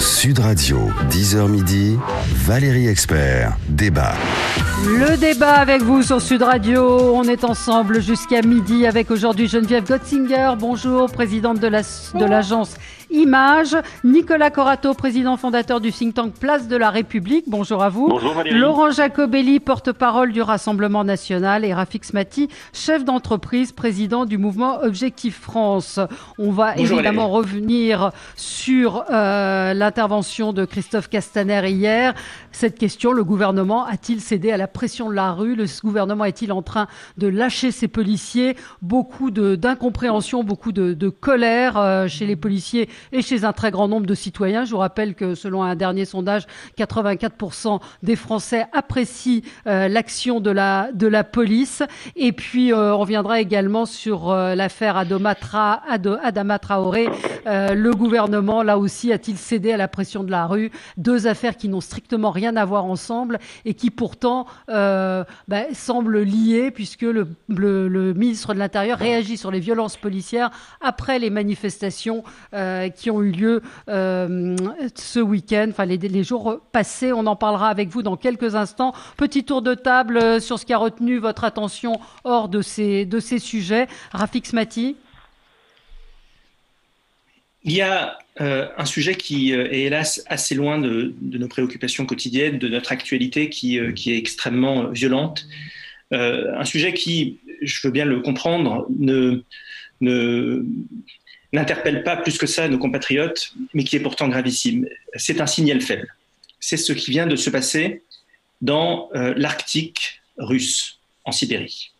Sud Radio, 10h midi, Valérie Expert, débat. Le débat avec vous sur Sud Radio, on est ensemble jusqu'à midi avec aujourd'hui Geneviève Gotzinger, bonjour, présidente de l'agence Image, Nicolas Corato, président fondateur du think tank Place de la République, bonjour à vous. Bonjour Valérie. Laurent Jacobelli, porte-parole du Rassemblement National et Rafik Smati, chef d'entreprise, président du mouvement Objectif France. On va évidemment revenir sur l'intervention de Christophe Castaner hier. Cette question, le gouvernement a-t-il cédé à la pression de la rue? Le gouvernement est-il en train de lâcher ses policiers? Beaucoup d'incompréhension, beaucoup de colère chez les policiers et chez un très grand nombre de citoyens. Je vous rappelle que selon un dernier sondage, 84% des Français apprécient l'action de la police. Et puis on reviendra également sur l'affaire Adama Traoré. Le gouvernement, là aussi, a-t-il cédé à la pression de la rue? Deux affaires qui n'ont strictement rien à voir ensemble et qui pourtant semblent liées, puisque le ministre de l'Intérieur réagit sur les violences policières après les manifestations qui ont eu lieu ce week-end, enfin les jours passés. On en parlera avec vous dans quelques instants. Petit tour de table sur ce qui a retenu votre attention hors de ces sujets. Rafik Smati. Il y a un sujet qui est hélas assez loin de nos préoccupations quotidiennes, de notre actualité qui est extrêmement violente. Un sujet qui, je veux bien le comprendre, n'interpelle pas plus que ça nos compatriotes, mais qui est pourtant gravissime. C'est un signal faible. C'est ce qui vient de se passer dans l'Arctique russe, en Sibérie.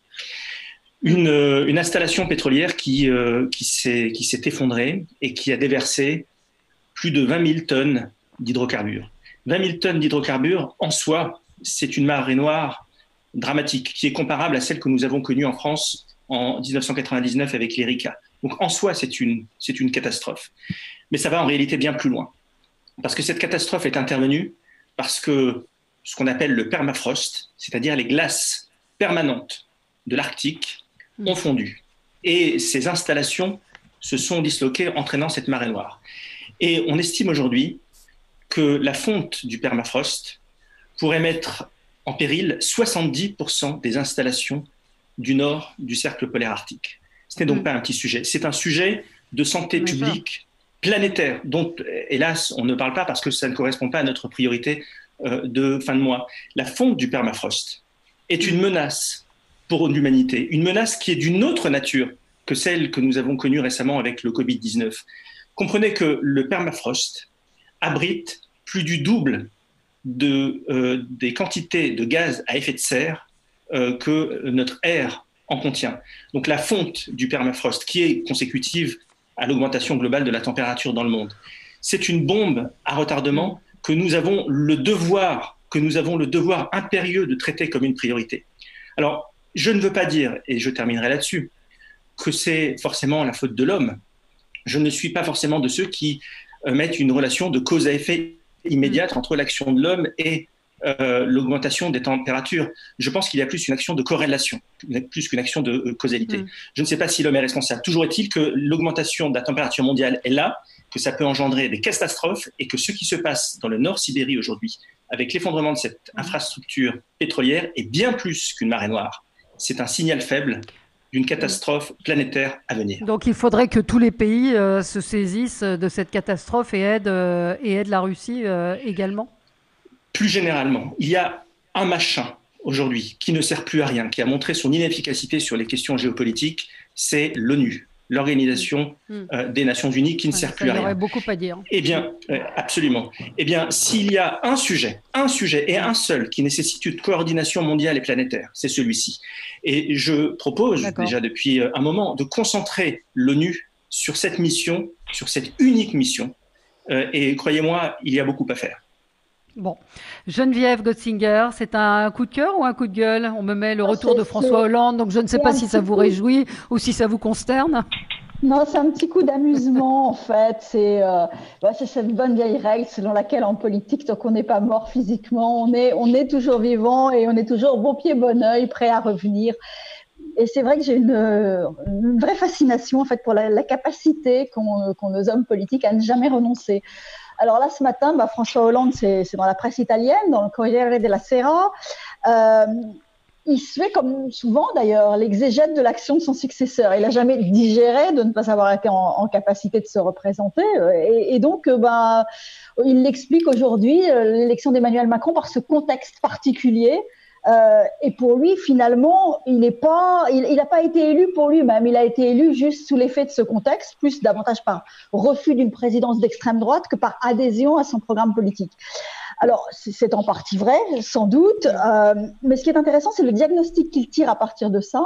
Une installation pétrolière qui s'est effondrée et qui a déversé plus de 20 000 tonnes d'hydrocarbures. 20 000 tonnes d'hydrocarbures, en soi, c'est une marée noire dramatique, qui est comparable à celle que nous avons connue en France en 1999 avec l'Erika. Donc en soi, c'est une catastrophe. Mais ça va en réalité bien plus loin. Parce que cette catastrophe est intervenue parce que ce qu'on appelle le permafrost, c'est-à-dire les glaces permanentes de l'Arctique, ont fondu. Et ces installations se sont disloquées, entraînant cette marée noire. Et on estime aujourd'hui que la fonte du permafrost pourrait mettre en péril 70% des installations du nord du cercle polaire arctique. Ce n'est donc pas un petit sujet. C'est un sujet de santé publique planétaire, dont, hélas, on ne parle pas parce que ça ne correspond pas à notre priorité de fin de mois. La fonte du permafrost est une menace pour l'humanité, une menace qui est d'une autre nature que celle que nous avons connue récemment avec le Covid-19. Comprenez que le permafrost abrite plus du double des quantités de gaz à effet de serre que notre air en contient. Donc la fonte du permafrost, qui est consécutive à l'augmentation globale de la température dans le monde, c'est une bombe à retardement que nous avons le devoir impérieux de traiter comme une priorité. Alors, je ne veux pas dire, et je terminerai là-dessus, que c'est forcément la faute de l'homme. Je ne suis pas forcément de ceux qui mettent une relation de cause à effet immédiate entre l'action de l'homme et l'augmentation des températures. Je pense qu'il y a plus une action de corrélation, plus qu'une action de causalité. Je ne sais pas si l'homme est responsable. Toujours est-il que l'augmentation de la température mondiale est là, que ça peut engendrer des catastrophes et que ce qui se passe dans le Nord Sibérie aujourd'hui, avec l'effondrement de cette infrastructure pétrolière, est bien plus qu'une marée noire. C'est un signal faible d'une catastrophe planétaire à venir. Donc il faudrait que tous les pays se saisissent de cette catastrophe et aident la Russie également. Plus généralement, il y a un machin aujourd'hui qui ne sert plus à rien, qui a montré son inefficacité sur les questions géopolitiques, c'est l'ONU, l'Organisation des Nations Unies, qui ne sert plus à rien. Il y aurait beaucoup à dire. Eh bien, absolument. Eh bien, s'il y a un sujet et un seul qui nécessite une coordination mondiale et planétaire, c'est celui-ci. Et je propose déjà depuis un moment de concentrer l'ONU sur cette mission, sur cette unique mission. Et croyez-moi, il y a beaucoup à faire. Bon, Geneviève Gotzinger, c'est un coup de cœur ou un coup de gueule? On me met le retour de François Hollande, donc je ne sais pas si ça vous réjouit ou si ça vous consterne. Non, c'est un petit coup d'amusement en fait. C'est cette bonne vieille règle selon laquelle en politique, tant qu'on n'est pas mort physiquement, on est toujours vivant et on est toujours bon pied bon oeil, prêt à revenir. Et c'est vrai que j'ai une vraie fascination en fait pour la capacité qu'ont nos hommes politiques à ne jamais renoncer. Alors là, ce matin, François Hollande, c'est dans la presse italienne, dans le Corriere della Sera. Il se fait, comme souvent d'ailleurs, l'exégète de l'action de son successeur. Il n'a jamais digéré de ne pas avoir été en capacité de se représenter. Et donc, il l'explique aujourd'hui, l'élection d'Emmanuel Macron, par ce contexte particulier. Et pour lui, finalement, il n'a pas été élu pour lui-même. Il a été élu juste sous l'effet de ce contexte, plus davantage par refus d'une présidence d'extrême droite que par adhésion à son programme politique. Alors, c'est en partie vrai, sans doute, mais ce qui est intéressant, c'est le diagnostic qu'il tire à partir de ça,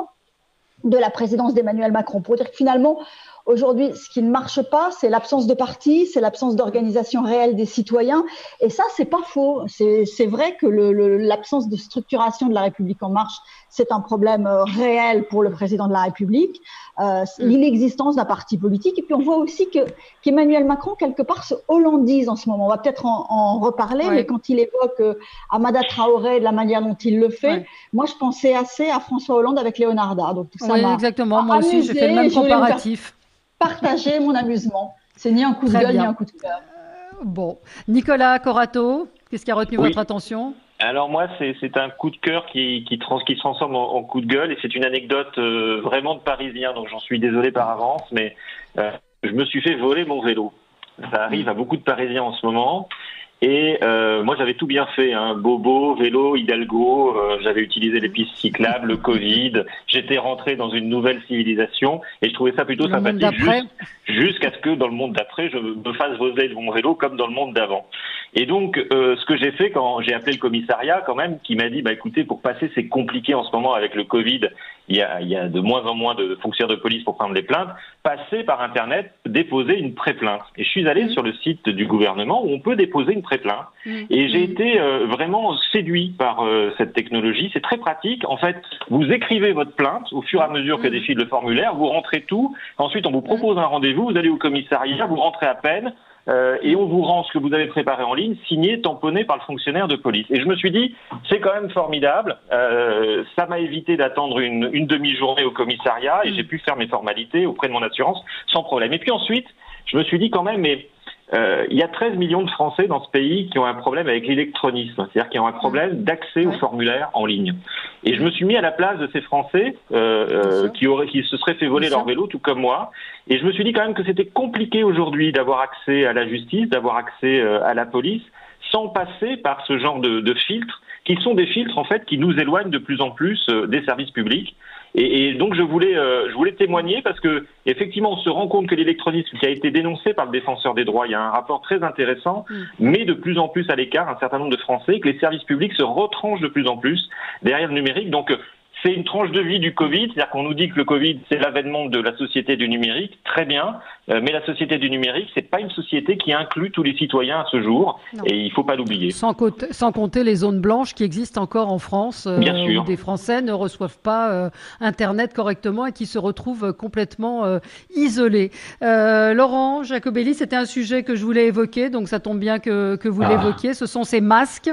de la présidence d'Emmanuel Macron, pour dire que finalement, aujourd'hui, ce qui ne marche pas, c'est l'absence de parti, c'est l'absence d'organisation réelle des citoyens. Et ça, c'est pas faux. C'est vrai que l'absence de structuration de la République en marche, c'est un problème réel pour le président de la République. L'inexistence d'un parti politique. Et puis, on voit aussi qu'Emmanuel Macron, quelque part, se hollandise en ce moment. On va peut-être en reparler, mais quand il évoque Amada Traoré de la manière dont il le fait, moi, je pensais assez à François Hollande avec Leonarda. Donc, tout ça exactement. Moi aussi, j'ai fait le même comparatif. Partager mon amusement. C'est ni un coup de gueule, ni un coup de cœur. Bon. Nicolas Corato, qu'est-ce qui a retenu votre attention ? Alors moi, c'est un coup de cœur qui se transforme en coup de gueule, et c'est une anecdote vraiment de Parisien, donc j'en suis désolé par avance, mais je me suis fait voler mon vélo. Ça arrive à beaucoup de Parisiens en ce moment. Et moi, j'avais tout bien fait, Bobo, vélo, Hidalgo, j'avais utilisé les pistes cyclables, le Covid, j'étais rentré dans une nouvelle civilisation et je trouvais ça plutôt sympathique jusqu'à ce que dans le monde d'après, je me fasse voler de mon vélo comme dans le monde d'avant. Et donc, ce que j'ai fait quand j'ai appelé le commissariat quand même, qui m'a dit, écoutez, pour passer, c'est compliqué en ce moment avec le Covid, il y a de moins en moins de fonctionnaires de police pour prendre les plaintes, passez par Internet, déposer une pré-plainte. Et je suis allé sur le site du gouvernement où on peut déposer une pré-plainte. Et j'ai été vraiment séduit par cette technologie. C'est très pratique. En fait, vous écrivez votre plainte au fur et à mesure que défile le formulaire, vous rentrez tout. Ensuite, on vous propose un rendez-vous, vous allez au commissariat, vous rentrez à peine. Et on vous rend ce que vous avez préparé en ligne, signé, tamponné par le fonctionnaire de police. Et je me suis dit, c'est quand même formidable. Ça m'a évité d'attendre une demi-journée au commissariat et j'ai pu faire mes formalités auprès de mon assurance sans problème. Et puis ensuite, je me suis dit quand même, il y a 13 millions de Français dans ce pays qui ont un problème avec l'électronisme, c'est-à-dire qui ont un problème d'accès aux formulaires en ligne. Et je me suis mis à la place de ces Français qui se seraient fait voler leur vélo, tout comme moi. Et je me suis dit quand même que c'était compliqué aujourd'hui d'avoir accès à la justice, d'avoir accès à la police, sans passer par ce genre de filtres, qui sont des filtres en fait qui nous éloignent de plus en plus des services publics. Et donc je voulais témoigner parce que effectivement on se rend compte que l'électronisme qui a été dénoncé par le défenseur des droits, il y a un rapport très intéressant, mais de plus en plus à l'écart un certain nombre de Français, que les services publics se retranchent de plus en plus derrière le numérique. Donc c'est une tranche de vie du Covid, c'est-à-dire qu'on nous dit que le Covid, c'est l'avènement de la société du numérique, très bien, mais la société du numérique, c'est pas une société qui inclut tous les citoyens à ce jour, et il faut pas l'oublier. Sans compter les zones blanches qui existent encore en France, où des Français ne reçoivent pas Internet correctement et qui se retrouvent complètement isolés. Laurent Jacobelli, c'était un sujet que je voulais évoquer, donc ça tombe bien que vous l'évoquiez, ce sont ces masques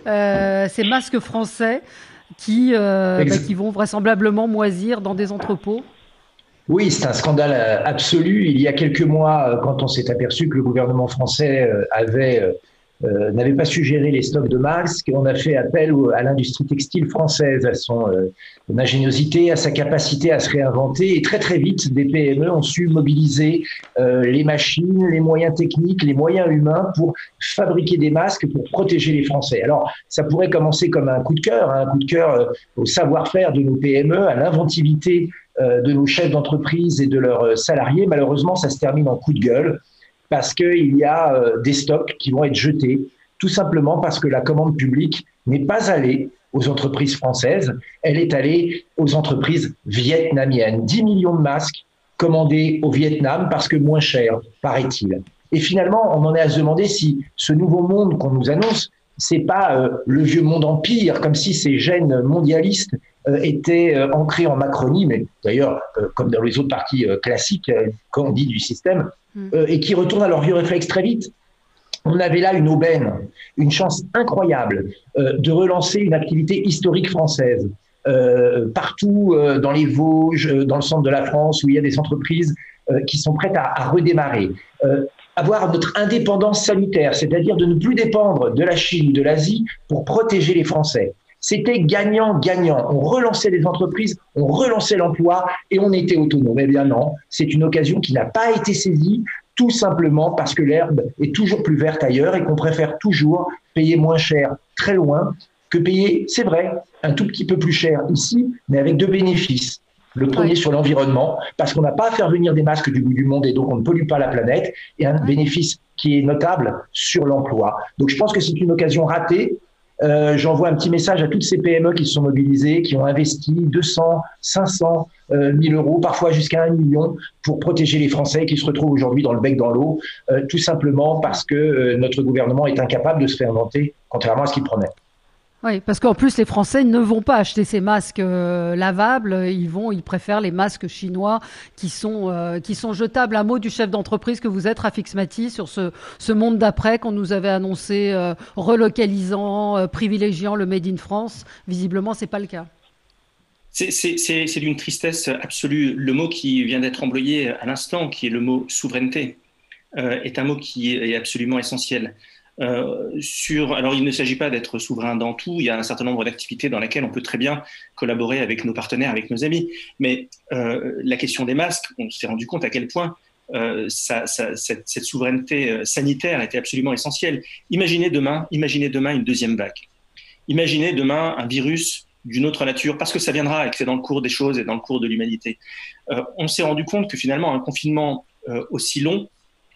français qui vont vraisemblablement moisir dans des entrepôts. Oui, c'est un scandale absolu. Il y a quelques mois, quand on s'est aperçu que le gouvernement français n'avait pas su gérer les stocks de masques, on a fait appel à l'industrie textile française, à son ingéniosité, à sa capacité à se réinventer. Et très très vite, des PME ont su mobiliser les machines, les moyens techniques, les moyens humains pour fabriquer des masques pour protéger les Français. Alors, ça pourrait commencer comme un coup de cœur au savoir-faire de nos PME, à l'inventivité de nos chefs d'entreprise et de leurs salariés. Malheureusement, ça se termine en coup de gueule parce qu'il y a des stocks qui vont être jetés, tout simplement parce que la commande publique n'est pas allée aux entreprises françaises, elle est allée aux entreprises vietnamiennes. 10 millions de masques commandés au Vietnam parce que moins cher, paraît-il. Et finalement, on en est à se demander si ce nouveau monde qu'on nous annonce, c'est pas le vieux monde empire, comme si ces gènes mondialistes étaient ancrés en Macronie, mais d'ailleurs, comme dans les autres partis classiques, comme on dit, du système, et qui retournent à leur vieux réflexe très vite. On avait là une aubaine, une chance incroyable de relancer une activité historique française. Partout dans les Vosges, dans le centre de la France, où il y a des entreprises qui sont prêtes à redémarrer. avoir notre indépendance sanitaire, c'est-à-dire de ne plus dépendre de la Chine ou de l'Asie pour protéger les Français. C'était gagnant-gagnant. On relançait les entreprises, on relançait l'emploi et on était autonome. Eh bien non, c'est une occasion qui n'a pas été saisie, tout simplement parce que l'herbe est toujours plus verte ailleurs et qu'on préfère toujours payer moins cher très loin que payer, c'est vrai, un tout petit peu plus cher ici, mais avec deux bénéfices. Le premier sur l'environnement, parce qu'on n'a pas à faire venir des masques du bout du monde et donc on ne pollue pas la planète, et un bénéfice qui est notable sur l'emploi. Donc je pense que c'est une occasion ratée. J'envoie un petit message à toutes ces PME qui se sont mobilisées, qui ont investi 200, 500 000 euros, parfois jusqu'à 1 million, pour protéger les Français qui se retrouvent aujourd'hui dans le bec dans l'eau, tout simplement parce que notre gouvernement est incapable de se réinventer, contrairement à ce qu'il promet. Oui, parce qu'en plus, les Français ne vont pas acheter ces masques lavables. Ils préfèrent les masques chinois qui sont jetables. Un mot du chef d'entreprise que vous êtes, Rafik Smati, sur ce monde d'après qu'on nous avait annoncé relocalisant, privilégiant le Made in France. Visiblement, c'est pas le cas. C'est d'une tristesse absolue. Le mot qui vient d'être employé à l'instant, qui est le mot souveraineté, est un mot qui est absolument essentiel. Alors, il ne s'agit pas d'être souverain dans tout. Il y a un certain nombre d'activités dans lesquelles on peut très bien collaborer avec nos partenaires, avec nos amis. Mais la question des masques, on s'est rendu compte à quel point cette souveraineté sanitaire était absolument essentielle. Imaginez demain une deuxième vague. Imaginez demain un virus d'une autre nature, parce que ça viendra et que c'est dans le cours des choses et dans le cours de l'humanité. On s'est rendu compte que finalement un confinement aussi long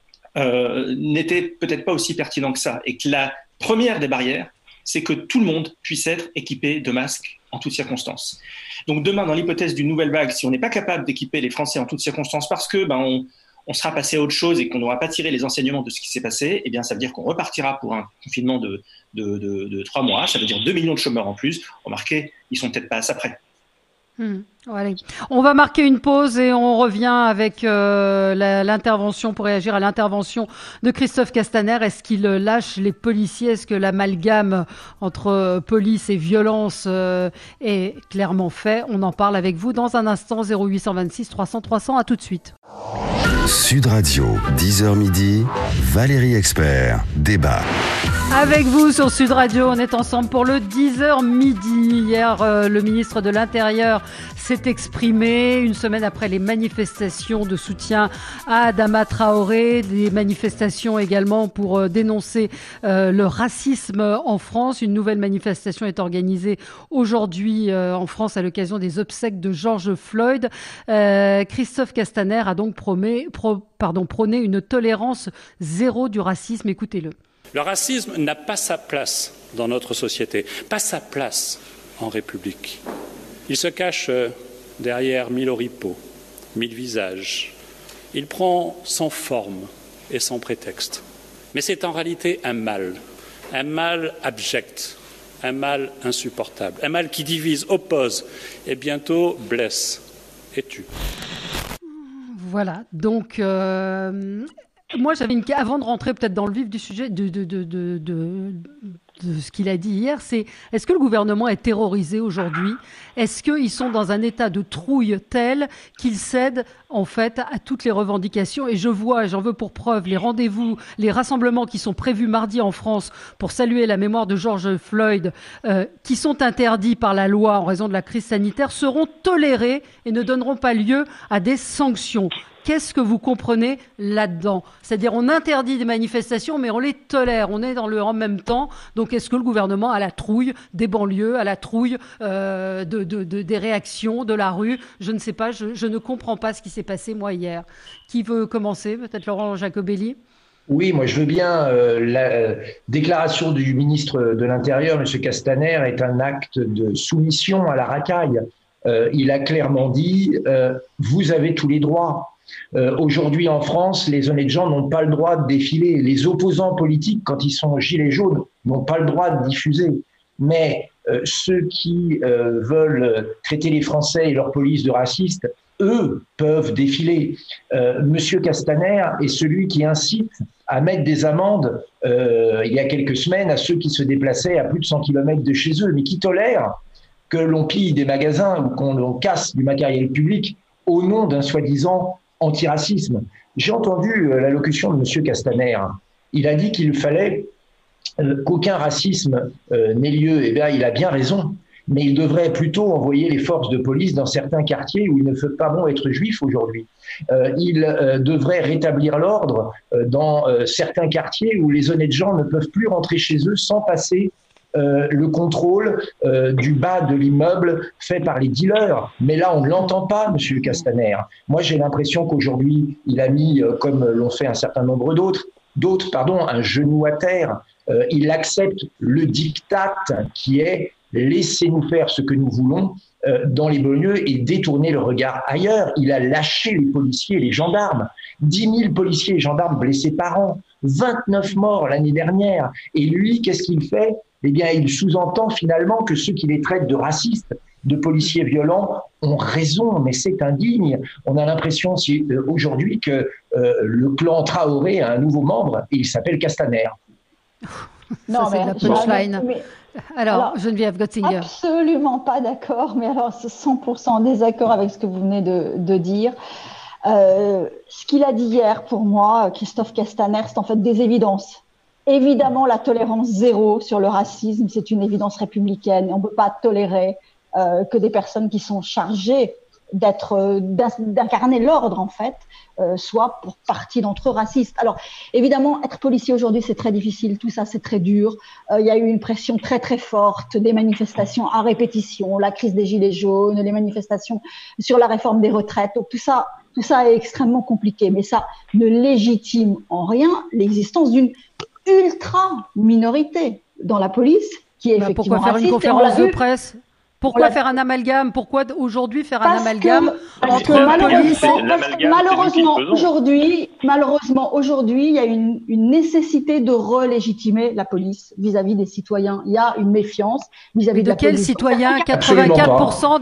n'était peut-être pas aussi pertinent que ça, et que la première des barrières, c'est que tout le monde puisse être équipé de masques en toutes circonstances. Donc demain, dans l'hypothèse d'une nouvelle vague, si on n'est pas capable d'équiper les Français en toutes circonstances parce que on sera passé à autre chose et qu'on n'aura pas tiré les enseignements de ce qui s'est passé, eh bien ça veut dire qu'on repartira pour un confinement de 3 mois, ça veut dire 2 millions de chômeurs en plus. Remarquez, ils sont peut-être pas à ça près. Allez. On va marquer une pause et on revient avec l'intervention, pour réagir à l'intervention de Christophe Castaner. Est-ce qu'il lâche les policiers? Est-ce que l'amalgame entre police et violence est clairement fait? On en parle avec vous dans un instant. 0826 300 300. À tout de suite. Sud Radio, 10h midi, Valérie Expert, débat. Avec vous sur Sud Radio, on est ensemble pour le 10h midi. Hier, le ministre de l'Intérieur s'est exprimé une semaine après les manifestations de soutien à Adama Traoré, des manifestations également pour dénoncer le racisme en France. Une nouvelle manifestation est organisée aujourd'hui en France à l'occasion des obsèques de George Floyd. Christophe Castaner a donc prôné une tolérance zéro du racisme. Écoutez-le. Le racisme n'a pas sa place dans notre société, pas sa place en République. Il se cache derrière 1000 oripeaux, 1000 visages. Il prend sans forme et sans prétexte. Mais c'est en réalité un mal abject, un mal insupportable, un mal qui divise, oppose et bientôt blesse et tue. Voilà, donc... Moi, avant de rentrer peut-être dans le vif du sujet de ce qu'il a dit hier, c'est est-ce que le gouvernement est terrorisé aujourd'hui? Est-ce qu'ils sont dans un état de trouille tel qu'ils cèdent en fait à toutes les revendications? Et j'en veux pour preuve les rendez-vous, les rassemblements qui sont prévus mardi en France pour saluer la mémoire de George Floyd, qui sont interdits par la loi en raison de la crise sanitaire, seront tolérés et ne donneront pas lieu à des sanctions. Qu'est-ce que vous comprenez là-dedans? C'est-à-dire on interdit des manifestations, mais on les tolère. On est dans le en même temps. Donc est-ce que le gouvernement a la trouille des banlieues, a la trouille des réactions de la rue? Je ne sais pas, je ne comprends pas ce qui s'est passé moi hier. Qui veut commencer? Peut-être Laurent Jacobelli? Oui, moi je veux bien. La déclaration du ministre de l'Intérieur, M. Castaner, est un acte de soumission à la racaille. Il a clairement dit vous avez tous les droits. Aujourd'hui en France, les honnêtes gens n'ont pas le droit de défiler. Les opposants politiques, quand ils sont gilets jaunes, n'ont pas le droit de diffuser. Mais ceux qui veulent traiter les Français et leur police de racistes, eux, peuvent défiler. Monsieur Castaner est celui qui incite à mettre des amendes il y a quelques semaines à ceux qui se déplaçaient à plus de 100 km de chez eux, mais qui tolèrent que l'on pille des magasins ou qu'on casse du matériel public au nom d'un soi-disant antiracisme. J'ai entendu l'allocution de M. Castaner. Il a dit qu'il fallait qu'aucun racisme n'ait lieu. Eh bien, il a bien raison. Mais il devrait plutôt envoyer les forces de police dans certains quartiers où il ne fait pas bon être juif aujourd'hui. Il devrait rétablir l'ordre dans certains quartiers où les honnêtes gens ne peuvent plus rentrer chez eux sans passer le contrôle du bas de l'immeuble fait par les dealers. Mais là, on ne l'entend pas, M. Castaner. Moi, j'ai l'impression qu'aujourd'hui, il a mis, comme l'ont fait un certain nombre d'autres, un genou à terre. Il accepte le diktat qui est « laissez-nous faire ce que nous voulons » dans les banlieues et détourner le regard ailleurs. Il a lâché les policiers et les gendarmes. 10 000 policiers et gendarmes blessés par an, 29 morts l'année dernière. Et lui, qu'est-ce qu'il fait ? Eh bien, il sous-entend finalement que ceux qui les traitent de racistes, de policiers violents, ont raison, mais c'est indigne. On a l'impression aujourd'hui que le clan Traoré a un nouveau membre et il s'appelle Castaner. Non, ça, c'est de la punchline. Alors, Geneviève Gotzinger. Absolument pas d'accord, mais alors 100% en désaccord avec ce que vous venez de dire. Ce qu'il a dit hier, pour moi, Christophe Castaner, c'est en fait des évidences. Évidemment, la tolérance zéro sur le racisme, c'est une évidence républicaine. On ne peut pas tolérer que des personnes qui sont chargées d'incarner l'ordre, en fait, soient pour partie d'entre eux racistes. Alors, évidemment, être policier aujourd'hui, c'est très difficile. Tout ça, c'est très dur. Il y a eu une pression très, très forte, des manifestations à répétition, la crise des Gilets jaunes, les manifestations sur la réforme des retraites. Donc, tout ça est extrêmement compliqué. Mais ça ne légitime en rien l'existence d'une ultra-minorité dans la police qui est effectivement pourquoi faire raciste, une conférence de presse ? Pourquoi faire un amalgame ? Pourquoi aujourd'hui faire un amalgame entre police et malheureusement, aujourd'hui, il y a une nécessité de relégitimer la police vis-à-vis des citoyens. Il y a une méfiance vis-à-vis de la police. Quels citoyens ? 84%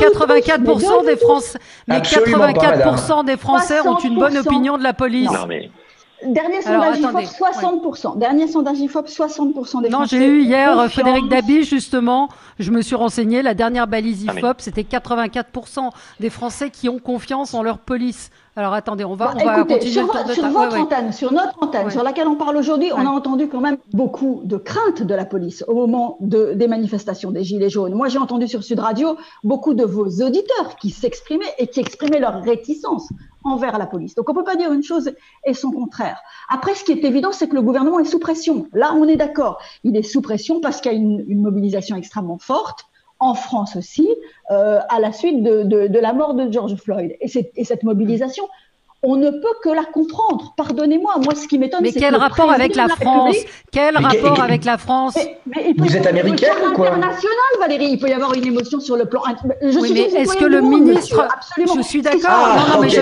des Français, mais 84% des Français ont une bonne opinion de la police. Non, mais... Dernier sondage IFOP, 60%. Dernier sondage IFOP, 60% des Français. Non, j'ai eu hier Frédéric Dabi, justement. Je me suis renseigné. La dernière balise IFOP, c'était 84% des Français qui ont confiance en leur police. Alors attendez, on va continuer le tour de table. Sur notre antenne, sur laquelle on parle aujourd'hui, on a entendu quand même beaucoup de craintes de la police au moment des manifestations des Gilets jaunes. Moi, j'ai entendu sur Sud Radio beaucoup de vos auditeurs qui s'exprimaient et qui exprimaient leur réticence envers la police. Donc on peut pas dire une chose et son contraire. Après, ce qui est évident, c'est que le gouvernement est sous pression. Là, on est d'accord. Il est sous pression parce qu'il y a une mobilisation extrêmement forte. En France aussi, à la suite de la mort de George Floyd. Et cette mobilisation, on ne peut que la comprendre. Pardonnez-moi, moi ce qui m'étonne, c'est que quel rapport avec la France ? Quel rapport avec la France ? Vous êtes américaine ou quoi ? International, Valérie, il peut y avoir une émotion sur le plan. Est-ce que le ministre ? Je suis d'accord. Non, mais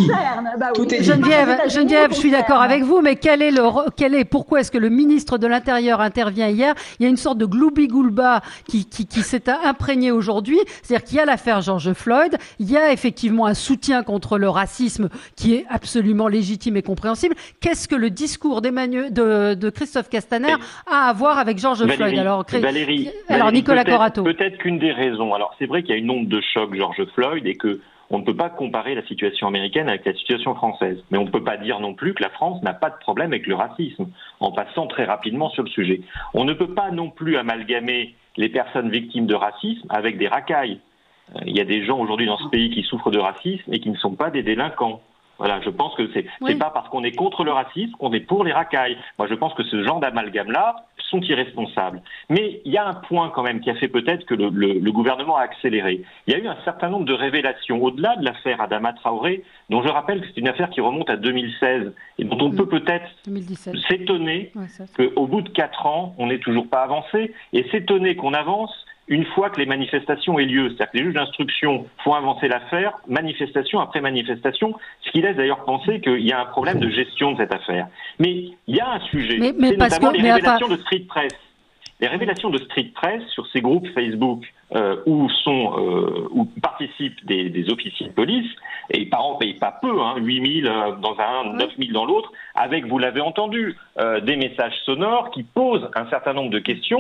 Geneviève, je suis d'accord avec vous, mais pourquoi est-ce que le ministre de l'Intérieur intervient hier ? Il y a une sorte de gloubi-goulba qui s'est imprégné aujourd'hui. C'est-à-dire qu'il y a l'affaire George Floyd, il y a effectivement un soutien contre le racisme qui est absolument légitime et compréhensible. Qu'est-ce que le discours de Christophe Castaner a à voir avec George Floyd ? Valérie, Nicolas Corato. Peut-être qu'une des raisons. Alors, c'est vrai qu'il y a une onde de choc George Floyd et que on ne peut pas comparer la situation américaine avec la situation française. Mais on ne peut pas dire non plus que la France n'a pas de problème avec le racisme, en passant très rapidement sur le sujet. On ne peut pas non plus amalgamer les personnes victimes de racisme avec des racailles. Il y a des gens aujourd'hui dans ce pays qui souffrent de racisme et qui ne sont pas des délinquants. Voilà, je pense que c'est pas parce qu'on est contre le racisme qu'on est pour les racailles. Moi, je pense que ce genre d'amalgame-là sont irresponsables. Mais il y a un point quand même qui a fait peut-être que le gouvernement a accéléré. Il y a eu un certain nombre de révélations au-delà de l'affaire Adama Traoré, dont je rappelle que c'est une affaire qui remonte à 2016 et dont on peut peut-être s'étonner qu'au bout de 4 ans, on n'ait toujours pas avancé et s'étonner qu'on avance une fois que les manifestations aient lieu. C'est-à-dire que les juges d'instruction font avancer l'affaire, manifestation après manifestation, ce qui laisse d'ailleurs penser qu'il y a un problème de gestion de cette affaire. Mais il y a un sujet, c'est notamment les révélations de Street Press. Les révélations de Street Press sur ces groupes Facebook où participent des officiers de police, et par an payent pas peu, 8 000 dans un, 9 000 dans l'autre, avec, vous l'avez entendu, des messages sonores qui posent un certain nombre de questions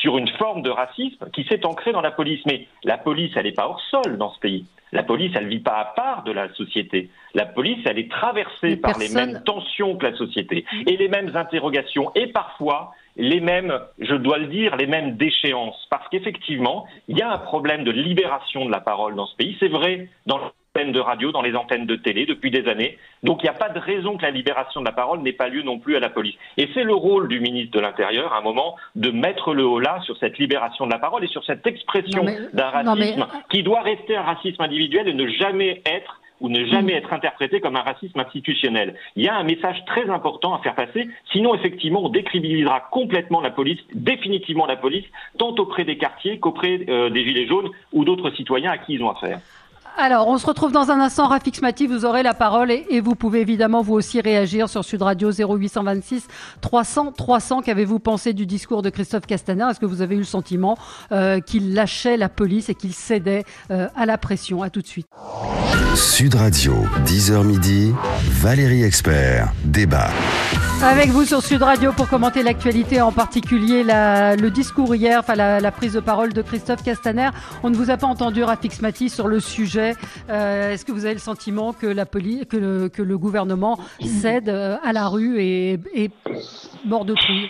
sur une forme de racisme qui s'est ancrée dans la police. Mais la police, elle n'est pas hors sol dans ce pays. La police, elle ne vit pas à part de la société. La police, elle est traversée par les mêmes tensions que la société et les mêmes interrogations et parfois les mêmes, je dois le dire, les mêmes déchéances. Parce qu'effectivement, il y a un problème de libération de la parole dans ce pays. C'est vrai dans les antennes de radio, dans les antennes de télé depuis des années. Donc il n'y a pas de raison que la libération de la parole n'ait pas lieu non plus à la police. Et c'est le rôle du ministre de l'Intérieur, à un moment, de mettre le holà sur cette libération de la parole et sur cette expression d'un racisme qui doit rester un racisme individuel et ne jamais être interprété comme un racisme institutionnel. Il y a un message très important à faire passer, sinon effectivement on décrédibilisera complètement la police, définitivement la police, tant auprès des quartiers qu'auprès des gilets jaunes ou d'autres citoyens à qui ils ont affaire. Alors, on se retrouve dans un instant. Rafik Smati, vous aurez la parole et vous pouvez évidemment vous aussi réagir sur Sud Radio 0826 300 300. Qu'avez-vous pensé du discours de Christophe Castaner? Est-ce que vous avez eu le sentiment qu'il lâchait la police et qu'il cédait à la pression? À tout de suite. Sud Radio, 10h midi, Valérie Expert, débat. Avec vous sur Sud Radio pour commenter l'actualité, en particulier le discours hier, enfin la prise de parole de Christophe Castaner. On ne vous a pas entendu, Rafik Smati, sur le sujet. Est-ce que vous avez le sentiment que que le gouvernement cède à la rue et mort de trouille?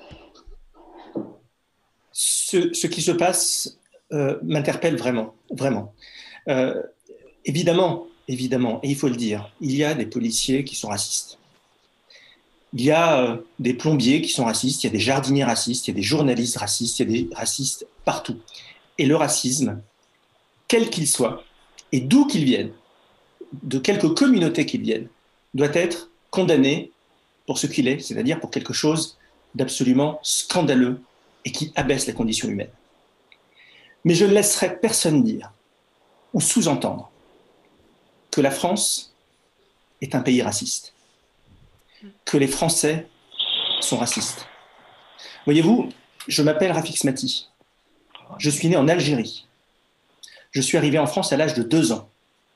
Ce qui se passe m'interpelle vraiment. Évidemment, et il faut le dire, il y a des policiers qui sont racistes. Il y a des plombiers qui sont racistes, il y a des jardiniers racistes, il y a des journalistes racistes, il y a des racistes partout. Et le racisme, quel qu'il soit, et d'où qu'il vienne, de quelque communauté qu'il vienne, doit être condamné pour ce qu'il est, c'est-à-dire pour quelque chose d'absolument scandaleux et qui abaisse les conditions humaines. Mais je ne laisserai personne dire ou sous-entendre que la France est un pays raciste, que les Français sont racistes. Voyez-vous, je m'appelle Rafik Smati. Je suis né en Algérie. Je suis arrivé en France à l'âge de 2 ans.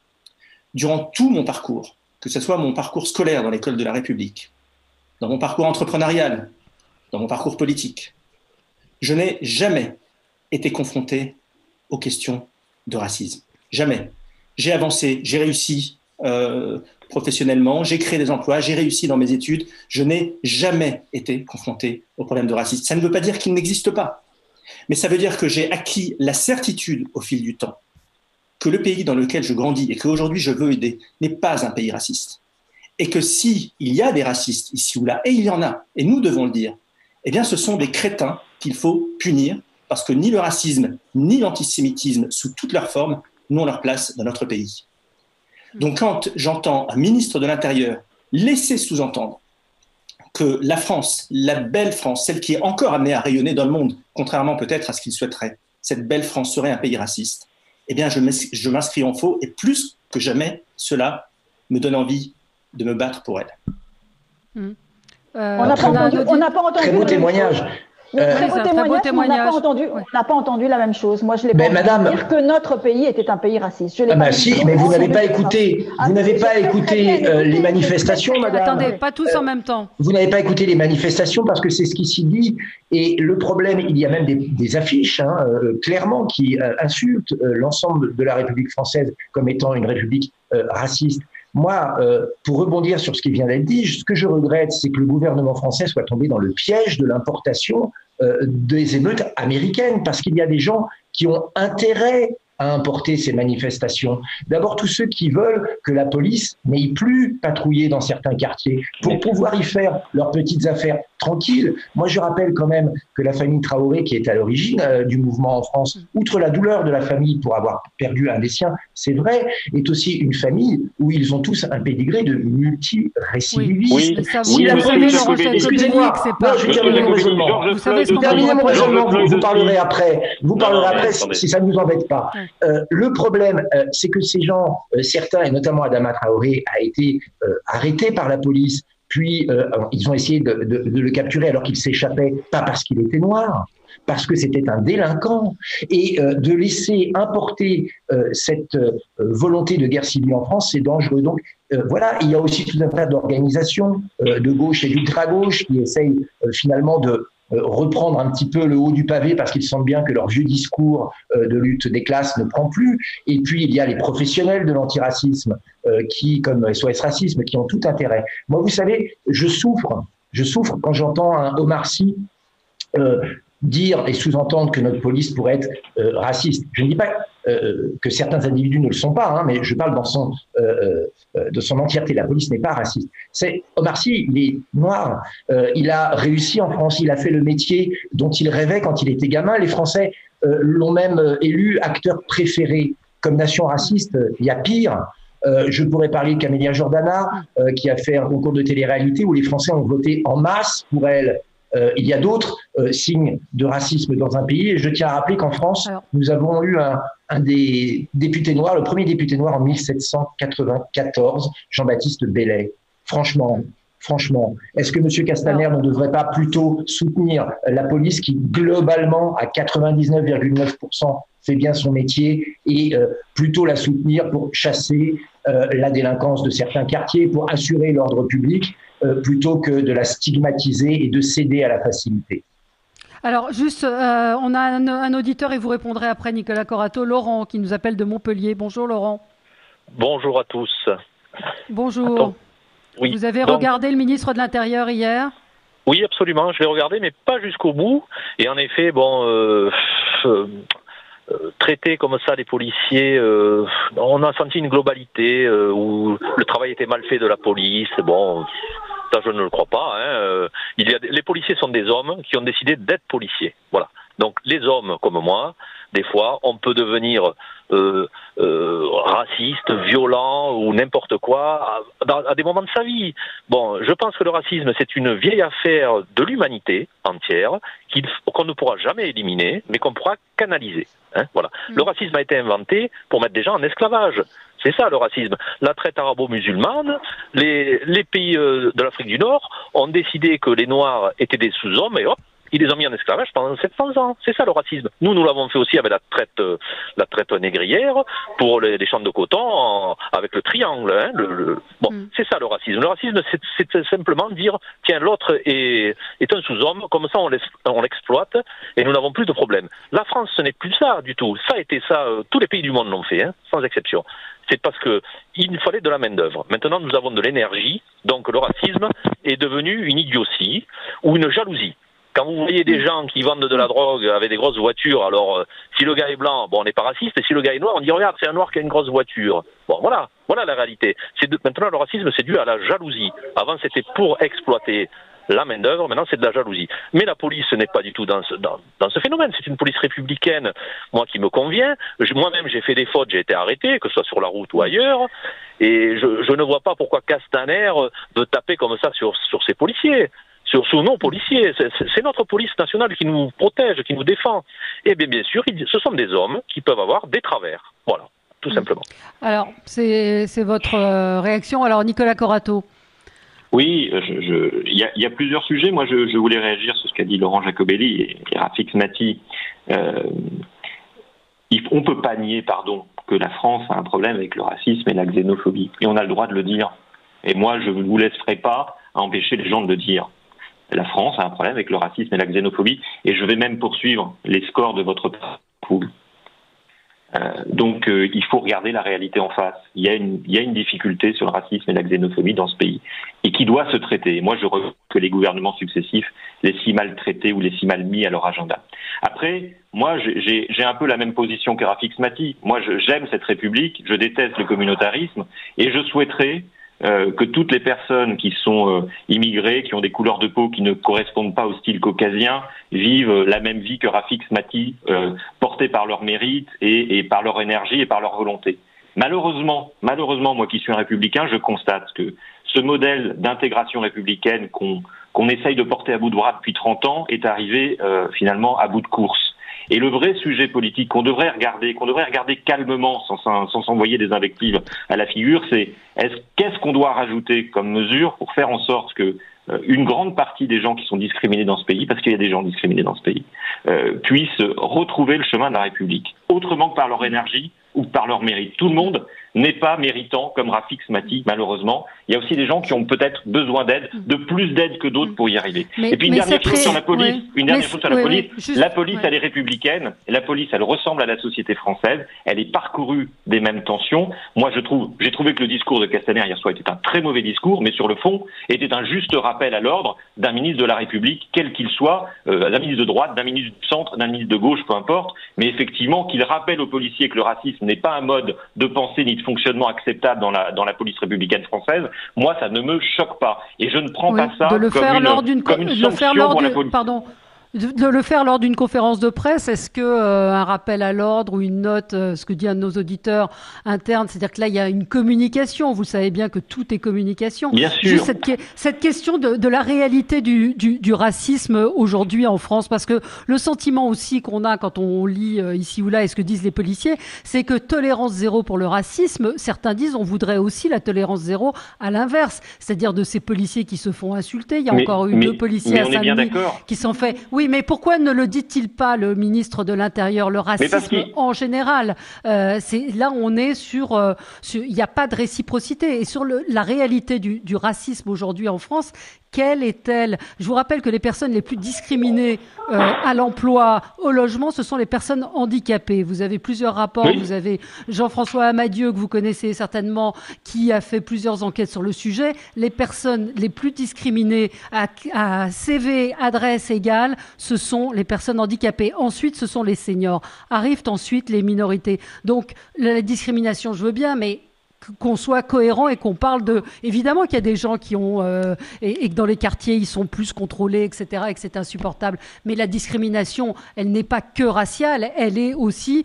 Durant tout mon parcours, que ce soit mon parcours scolaire dans l'école de la République, dans mon parcours entrepreneurial, dans mon parcours politique, je n'ai jamais été confronté aux questions de racisme. Jamais. J'ai avancé, j'ai réussi professionnellement, j'ai créé des emplois, j'ai réussi dans mes études. Je n'ai jamais été confronté au problème de racisme. Ça ne veut pas dire qu'il n'existe pas, mais ça veut dire que j'ai acquis la certitude au fil du temps que le pays dans lequel je grandis et qu'aujourd'hui je veux aider n'est pas un pays raciste. Et que s'il y a des racistes ici ou là, et il y en a, et nous devons le dire, eh bien ce sont des crétins qu'il faut punir, parce que ni le racisme, ni l'antisémitisme, sous toutes leurs formes, n'ont leur place dans notre pays. Donc quand j'entends un ministre de l'Intérieur laisser sous-entendre que la France, la belle France, celle qui est encore amenée à rayonner dans le monde, contrairement peut-être à ce qu'il souhaiterait, cette belle France serait un pays raciste, eh bien je m'inscris en faux, et plus que jamais, cela me donne envie de me battre pour elle. On n'a pas entendu. Très beau témoignage. Très beau témoignage. On n'a pas entendu la même chose. Moi, je l'ai pas entendu dire que notre pays était un pays raciste. Mais vous n'avez pas écouté. Vous n'avez pas écouté les manifestations, madame. Attendez, pas tous en même temps. Vous n'avez pas écouté les manifestations parce que c'est ce qui s'y dit. Et le problème, il y a même des affiches, clairement, qui insultent l'ensemble de la République française comme étant une république raciste. Moi, pour rebondir sur ce qui vient d'être dit, ce que je regrette, c'est que le gouvernement français soit tombé dans le piège de l'importation des émeutes américaines, parce qu'il y a des gens qui ont intérêt à importer ces manifestations. D'abord, tous ceux qui veulent que la police n'aille plus patrouiller dans certains quartiers pour pouvoir y faire leurs petites affaires tranquilles. Moi, je rappelle quand même que la famille Traoré, qui est à l'origine du mouvement en France, outre la douleur de la famille pour avoir perdu un des siens, c'est vrai, est aussi une famille où ils ont tous un pédigré de multirécidivistes. Oui, excusez-moi, je vais terminer mon raisonnement. Vous savez ce qu'on terminer mon raisonnement, vous parlerez après. Vous parlerez après si ça ne vous embête pas. Le problème, c'est que ces gens, certains, et notamment Adama Traoré, a été arrêté par la police, puis ils ont essayé de le capturer alors qu'il s'échappait, pas parce qu'il était noir, parce que c'était un délinquant, et de laisser importer cette volonté de guerre civile en France, c'est dangereux. Donc voilà, il y a aussi tout un tas d'organisations de gauche et d'ultra-gauche qui essayent finalement reprendre un petit peu le haut du pavé parce qu'ils sentent bien que leur vieux discours de lutte des classes ne prend plus. Et puis, il y a les professionnels de l'antiracisme qui, comme SOS Racisme, qui ont tout intérêt. Moi, vous savez, je souffre quand j'entends un Omar Sy dire et sous-entendre que notre police pourrait être raciste. Je ne dis pas que certains individus ne le sont pas, hein, mais je parle de son entièreté. La police n'est pas raciste. Omar Sy, il est noir. Il a réussi en France. Il a fait le métier dont il rêvait quand il était gamin. Les Français l'ont même élu acteur préféré. Comme nation raciste, il y a pire. Je pourrais parler de Camélia Jordana, qui a fait un concours de télé-réalité où les Français ont voté en masse pour elle. Il y a d'autres signes de racisme dans un pays. Et je tiens à rappeler qu'en France, nous avons eu un des députés noirs, le premier député noir en 1794, Jean-Baptiste Bellay. Franchement, est-ce que M. Castaner ne devrait pas plutôt soutenir la police qui, globalement, à 99,9%, fait bien son métier et plutôt la soutenir pour chasser la délinquance de certains quartiers, pour assurer l'ordre public, plutôt que de la stigmatiser et de céder à la facilité. Alors, juste, on a un auditeur et vous répondrez après, Nicolas Corato, Laurent, qui nous appelle de Montpellier. Bonjour, Laurent. Bonjour à tous. Bonjour. Attends. Oui. Vous avez regardé le ministre de l'Intérieur hier ? Oui, absolument. Je l'ai regardé, mais pas jusqu'au bout. Et en effet, traiter comme ça les policiers, on a senti une globalité où le travail était mal fait de la police. Bon, ça je ne le crois pas. Hein. Les policiers sont des hommes qui ont décidé d'être policiers. Voilà. Donc les hommes comme moi, des fois, on peut devenir raciste, violent ou n'importe quoi à des moments de sa vie. Bon, je pense que le racisme, c'est une vieille affaire de l'humanité entière qu'on ne pourra jamais éliminer, mais qu'on pourra canaliser. Hein, voilà. Le racisme a été inventé pour mettre des gens en esclavage. C'est ça le racisme. La traite arabo-musulmane, les pays de l'Afrique du Nord ont décidé que les Noirs étaient des sous-hommes et hop, ils les ont mis en esclavage pendant 700 ans. C'est ça le racisme. Nous l'avons fait aussi avec la traite négrière pour les champs de coton avec le triangle. Hein, c'est ça le racisme. Le racisme, c'est simplement dire, tiens, l'autre est un sous-homme, comme ça on l'exploite et nous n'avons plus de problème. La France, ce n'est plus ça du tout. Ça a été ça, tous les pays du monde l'ont fait, hein, sans exception. C'est parce qu'il fallait de la main-d'œuvre. Maintenant, nous avons de l'énergie, donc le racisme est devenu une idiotie ou une jalousie. Quand vous voyez des gens qui vendent de la drogue avec des grosses voitures, alors si le gars est blanc, bon, on n'est pas raciste, et si le gars est noir, on dit regarde, c'est un noir qui a une grosse voiture. Bon, voilà la réalité. Maintenant, le racisme, c'est dû à la jalousie. Avant, c'était pour exploiter la main-d'œuvre, maintenant, c'est de la jalousie. Mais la police n'est pas du tout dans ce phénomène. C'est une police républicaine, moi, qui me convient. Moi-même, j'ai fait des fautes, j'ai été arrêté, que ce soit sur la route ou ailleurs, et je ne vois pas pourquoi Castaner veut taper comme ça sur ces policiers. Sur nos policiers. C'est notre police nationale qui nous protège, qui nous défend. Et bien sûr, ce sont des hommes qui peuvent avoir des travers. Voilà, tout simplement. Alors, c'est votre réaction. Alors, Nicolas Corato. Oui, il y a plusieurs sujets. Moi, je voulais réagir sur ce qu'a dit Laurent Jacobelli et Rafik Smati. On ne peut pas nier, que la France a un problème avec le racisme et la xénophobie. Et on a le droit de le dire. Et moi, je ne vous laisserai pas empêcher les gens de le dire. La France a un problème avec le racisme et la xénophobie, et je vais même poursuivre les scores de votre pool. Donc, il faut regarder la réalité en face. Il y a une difficulté sur le racisme et la xénophobie dans ce pays, et qui doit se traiter. Et moi, je regrette que les gouvernements successifs les si mal traités ou les si mal mis à leur agenda. Après, moi, j'ai un peu la même position que Rafik Smati. Moi, j'aime cette République, je déteste le communautarisme, et je souhaiterais que toutes les personnes qui sont immigrées, qui ont des couleurs de peau qui ne correspondent pas au style caucasien, vivent la même vie que Rafik Smati, portés par leur mérite et par leur énergie et par leur volonté. Malheureusement, moi qui suis un républicain, je constate que ce modèle d'intégration républicaine qu'on essaye de porter à bout de bras depuis 30 ans est arrivé finalement à bout de course. Et le vrai sujet politique qu'on devrait regarder calmement, sans s'envoyer des invectives à la figure, c'est qu'est-ce qu'on doit rajouter comme mesure pour faire en sorte que une grande partie des gens qui sont discriminés dans ce pays, parce qu'il y a des gens discriminés dans ce pays, puissent retrouver le chemin de la République, autrement que par leur énergie, ou par leur mérite. Tout le monde n'est pas méritant comme Rafik Smati, malheureusement. Il y a aussi des gens qui ont peut-être besoin d'aide, de plus d'aide que d'autres pour y arriver. Et puis une dernière chose sur la police. La police, elle est républicaine. La police, elle ressemble à la société française. Elle est parcourue des mêmes tensions. Moi, j'ai trouvé que le discours de Castaner hier soir était un très mauvais discours, mais sur le fond, était un juste rappel à l'ordre d'un ministre de la République, quel qu'il soit, d'un ministre de droite, d'un ministre du centre, d'un ministre de gauche, peu importe, mais effectivement qu'il rappelle aux policiers que le racisme n'est pas un mode de pensée ni de fonctionnement acceptable dans la police républicaine française. Moi, ça ne me choque pas. Et je ne prends pas ça comme une sanction pour la police. De le faire lors d'une conférence de presse, est-ce que un rappel à l'ordre ou une note, ce que dit un de nos auditeurs interne, c'est-à-dire que là il y a une communication, vous savez bien que tout est communication. Bien sûr. Juste cette question de la réalité du racisme aujourd'hui en France, parce que le sentiment aussi qu'on a quand on lit ici ou là et ce que disent les policiers, c'est que tolérance zéro pour le racisme, certains disent on voudrait aussi la tolérance zéro à l'inverse, c'est-à-dire de ces policiers qui se font insulter. Il y a encore eu 2 policiers à Saint-Denis qui s'en fait. Oui, mais pourquoi ne le dit-il pas, le ministre de l'Intérieur, le racisme en général là, on est sur il n'y a pas de réciprocité. Et sur la réalité du racisme aujourd'hui en France, quelle est-elle? Je vous rappelle que les personnes les plus discriminées à l'emploi, au logement, ce sont les personnes handicapées. Vous avez plusieurs rapports. Oui. Vous avez Jean-François Amadieu, que vous connaissez certainement, qui a fait plusieurs enquêtes sur le sujet. Les personnes les plus discriminées à CV, adresse égale, ce sont les personnes handicapées. Ensuite, ce sont les seniors. Arrivent ensuite les minorités. Donc, la discrimination, je veux bien, mais qu'on soit cohérent et qu'on parle de... Évidemment qu'il y a des gens qui ont... et que dans les quartiers, ils sont plus contrôlés, etc., et que c'est insupportable. Mais la discrimination, elle n'est pas que raciale, elle est aussi,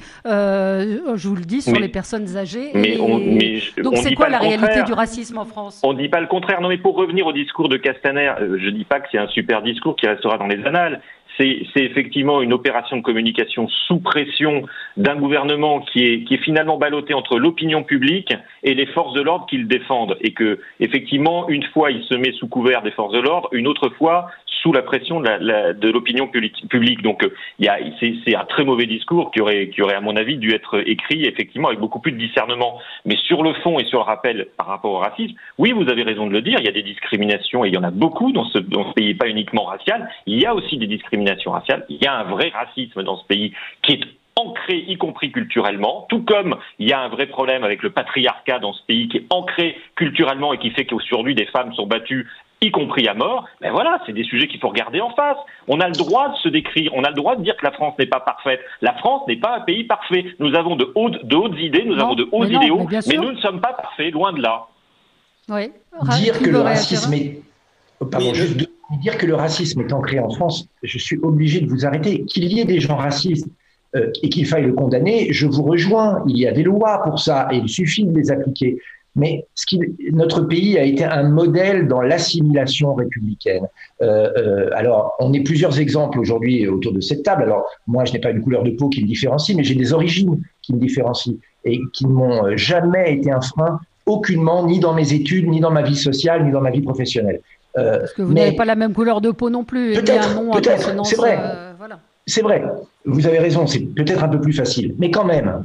je vous le dis, sur les personnes âgées. Donc c'est quoi la réalité du racisme en France? On ne dit pas le contraire. Non, mais pour revenir au discours de Castaner, je ne dis pas que c'est un super discours qui restera dans les annales. C'est effectivement une opération de communication sous pression d'un gouvernement qui est finalement ballotté entre l'opinion publique et les forces de l'ordre qui le défendent. Et que, effectivement, une fois, il se met sous couvert des forces de l'ordre, une autre fois, sous la pression de l'opinion publique. Donc, c'est un très mauvais discours qui aurait, à mon avis, dû être écrit, effectivement, avec beaucoup plus de discernement. Mais sur le fond et sur le rappel par rapport au racisme, oui, vous avez raison de le dire, il y a des discriminations, et il y en a beaucoup dans ce pays, pas uniquement racial. Il y a aussi des discriminations raciales. Il y a un vrai racisme dans ce pays qui est ancré, y compris culturellement, tout comme il y a un vrai problème avec le patriarcat dans ce pays qui est ancré culturellement et qui fait qu'aujourd'hui des femmes sont battues, y compris à mort. Ben voilà, c'est des sujets qu'il faut regarder en face. On a le droit de se décrire, on a le droit de dire que la France n'est pas parfaite. La France n'est pas un pays parfait. Nous avons de hautes idées, nous avons de hauts idéaux, mais nous ne sommes pas parfaits, loin de là. Oui. Dire que le racisme est... Pardon, juste dire que le racisme est ancré en France, je suis obligé de vous arrêter. Qu'il y ait des gens racistes et qu'il faille le condamner, je vous rejoins. Il y a des lois pour ça et il suffit de les appliquer. Mais notre pays a été un modèle dans l'assimilation républicaine. Alors, on est plusieurs exemples aujourd'hui autour de cette table. Alors, moi, je n'ai pas une couleur de peau qui me différencie, mais j'ai des origines qui me différencient et qui ne m'ont jamais été un frein, aucunement, ni dans mes études, ni dans ma vie sociale, ni dans ma vie professionnelle. Parce que vous n'avez pas la même couleur de peau non plus. Peut-être, c'est vrai. Voilà. C'est vrai, vous avez raison, c'est peut-être un peu plus facile. Mais quand même,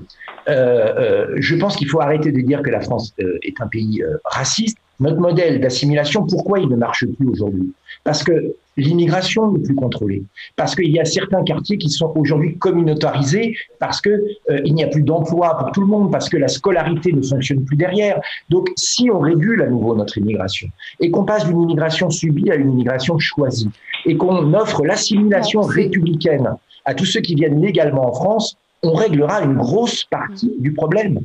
je pense qu'il faut arrêter de dire que la France est un pays raciste. Notre modèle d'assimilation, pourquoi il ne marche plus aujourd'hui? Parce que l'immigration n'est plus contrôlée, parce qu'il y a certains quartiers qui sont aujourd'hui communautarisés, parce que il n'y a plus d'emploi pour tout le monde, parce que la scolarité ne fonctionne plus derrière. Donc, si on régule à nouveau notre immigration et qu'on passe d'une immigration subie à une immigration choisie et qu'on offre l'assimilation républicaine à tous ceux qui viennent légalement en France, on réglera une grosse partie du problème.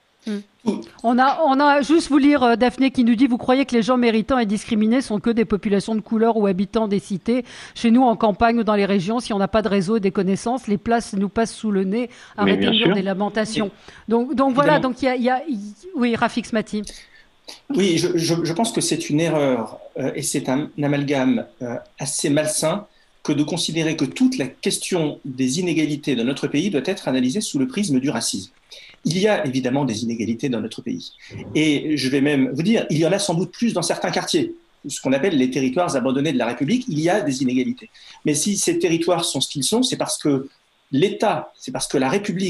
On a juste vous lire Daphné qui nous dit: vous croyez que les gens méritants et discriminés sont que des populations de couleur ou habitants des cités? Chez nous, en campagne ou dans les régions, si on n'a pas de réseau et des connaissances, les places nous passent sous le nez. Arrêtez de dire des lamentations. Donc voilà, donc il y a... Oui, Rafik Smati. Oui, je pense que c'est une erreur et c'est un amalgame assez malsain que de considérer que toute la question des inégalités dans notre pays doit être analysée sous le prisme du racisme. Il y a évidemment des inégalités dans notre pays. Et je vais même vous dire, il y en a sans doute plus dans certains quartiers, ce qu'on appelle les territoires abandonnés de la République. Il y a des inégalités. Mais si ces territoires sont ce qu'ils sont, c'est parce que l'État, c'est parce que la République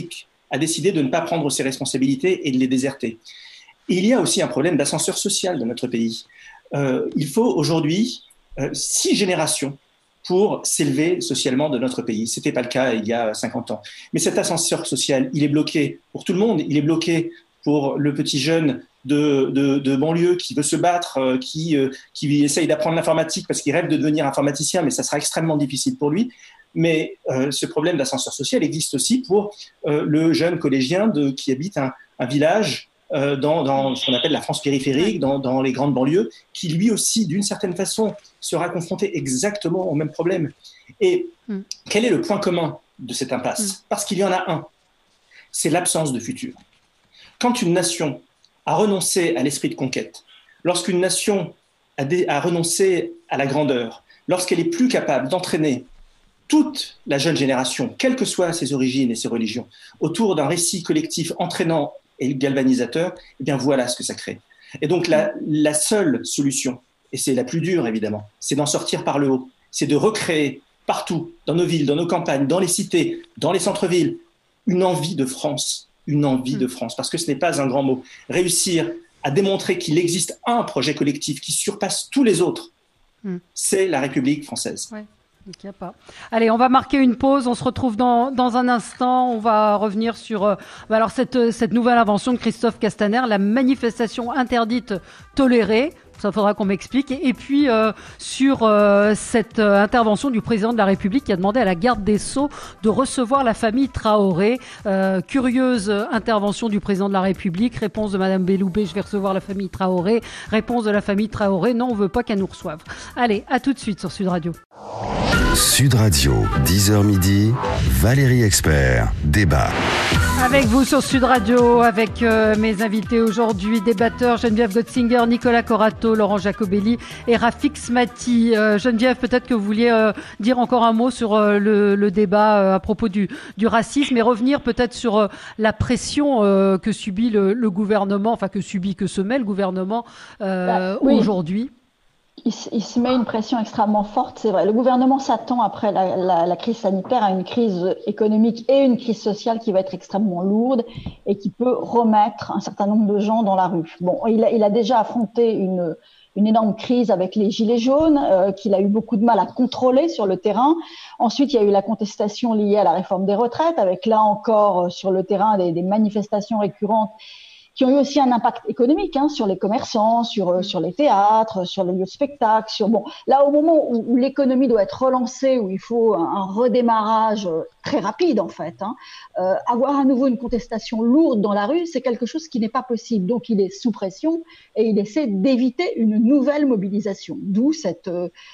a décidé de ne pas prendre ses responsabilités et de les déserter. Et il y a aussi un problème d'ascenseur social dans notre pays. Il faut aujourd'hui 6 générations pour s'élever socialement de notre pays. Ce n'était pas le cas il y a 50 ans. Mais cet ascenseur social, il est bloqué pour tout le monde. Il est bloqué pour le petit jeune de banlieue qui veut se battre, qui essaye d'apprendre l'informatique parce qu'il rêve de devenir informaticien, mais ça sera extrêmement difficile pour lui. Mais ce problème d'ascenseur social existe aussi pour le jeune collégien qui habite un village dans ce qu'on appelle la France périphérique, dans les grandes banlieues, qui lui aussi, d'une certaine façon, sera confronté exactement au même problème. Et quel est le point commun de cette impasse ? Parce qu'il y en a un, c'est l'absence de futur. Quand une nation a renoncé à l'esprit de conquête, lorsqu'une nation a renoncé à la grandeur, lorsqu'elle est plus capable d'entraîner toute la jeune génération, quelles que soient ses origines et ses religions, autour d'un récit collectif entraînant et galvanisateur, eh bien voilà ce que ça crée. Et donc la seule solution, et c'est la plus dure évidemment, c'est d'en sortir par le haut, c'est de recréer partout, dans nos villes, dans nos campagnes, dans les cités, dans les centres-villes, une envie de France, parce que ce n'est pas un grand mot. Réussir à démontrer qu'il existe un projet collectif qui surpasse tous les autres, c'est la République française. Ouais. Il n'y a pas. Allez, on va marquer une pause. On se retrouve dans un instant. On va revenir sur alors cette nouvelle invention de Christophe Castaner, la manifestation interdite tolérée. Ça faudra qu'on m'explique. Et puis sur cette intervention du président de la République qui a demandé à la garde des Sceaux de recevoir la famille Traoré. Curieuse intervention du président de la République. Réponse de Madame Belloubet, je vais recevoir la famille Traoré. Réponse de la famille Traoré, non, on veut pas qu'elle nous reçoive. Allez, à tout de suite sur Sud Radio. Sud Radio, 10h midi, Valérie Expert, débat. Avec vous sur Sud Radio, avec mes invités aujourd'hui, débatteurs Geneviève Gotzinger, Nicolas Corato, Laurent Jacobelli et Rafik Smati. Geneviève, peut-être que vous vouliez dire encore un mot sur le débat à propos du racisme et revenir peut-être sur la pression que subit le gouvernement, enfin que se met le gouvernement aujourd'hui. Il se met une pression extrêmement forte, c'est vrai. Le gouvernement s'attend, après la crise sanitaire, à une crise économique et une crise sociale qui va être extrêmement lourde et qui peut remettre un certain nombre de gens dans la rue. Bon, il a déjà affronté une énorme crise avec les Gilets jaunes, qu'il a eu beaucoup de mal à contrôler sur le terrain. Ensuite, il y a eu la contestation liée à la réforme des retraites, avec là encore sur le terrain des manifestations récurrentes qui ont eu aussi un impact économique sur les commerçants, sur les théâtres, sur les lieux de spectacle. Là, au moment où l'économie doit être relancée, où il faut un redémarrage très rapide en fait, avoir à nouveau une contestation lourde dans la rue, c'est quelque chose qui n'est pas possible. Donc, il est sous pression et il essaie d'éviter une nouvelle mobilisation. D'où cette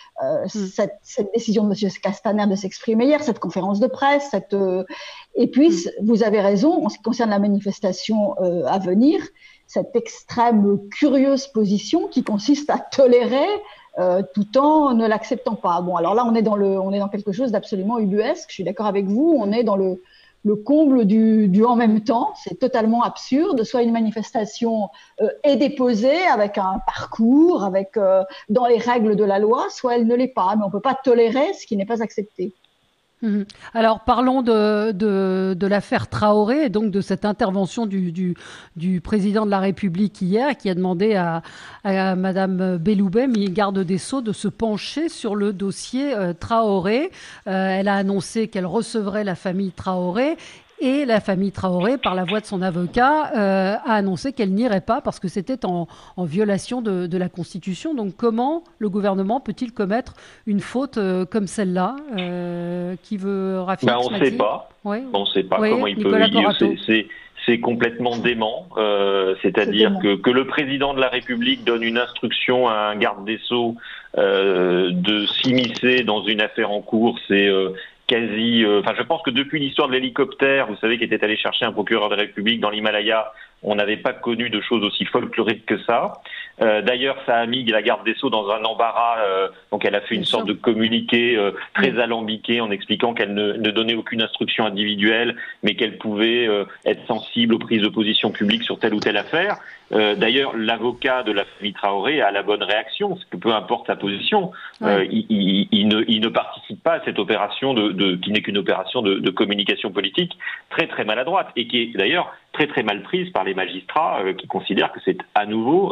décision de M. Castaner de s'exprimer hier, cette conférence de presse, et puis, vous avez raison, en ce qui concerne la manifestation à venir, cette extrême curieuse position qui consiste à tolérer tout en ne l'acceptant pas. Bon, alors là, on est dans quelque chose d'absolument ubuesque, je suis d'accord avec vous, on est dans le comble du en même temps, c'est totalement absurde, soit une manifestation est déposée avec un parcours, dans les règles de la loi, soit elle ne l'est pas, mais on ne peut pas tolérer ce qui n'est pas accepté. Alors parlons de l'affaire Traoré et donc de cette intervention du président de la République hier qui a demandé à Madame Belloubet, garde des Sceaux, de se pencher sur le dossier Traoré. Elle a annoncé qu'elle recevrait la famille Traoré. Et la famille Traoré, par la voix de son avocat, a annoncé qu'elle n'irait pas parce que c'était en violation de la Constitution. Donc comment le gouvernement peut-il commettre une faute comme celle-là qui veut Rafik On ne sait pas. Oui. On ne sait pas comment il Nicolas peut. C'est complètement dément. C'est-à-dire que le président de la République donne une instruction à un garde des Sceaux de s'immiscer dans une affaire en cours. C'est je pense que depuis l'histoire de l'hélicoptère, vous savez, qui était allé chercher un procureur de la République dans l'Himalaya, on n'avait pas connu de choses aussi folkloriques que ça. D'ailleurs, ça a mis la garde des Sceaux dans un embarras. Donc, elle a fait une sorte de communiqué très alambiqué en expliquant qu'elle ne donnait aucune instruction individuelle, mais qu'elle pouvait être sensible aux prises de position publiques sur telle ou telle affaire. D'ailleurs, l'avocat de la famille Traoré a la bonne réaction, parce que peu importe sa position, il ne participe pas à cette opération qui n'est qu'une opération de communication politique très très maladroite, et qui est d'ailleurs très très mal prise par les magistrats qui considèrent que c'est à nouveau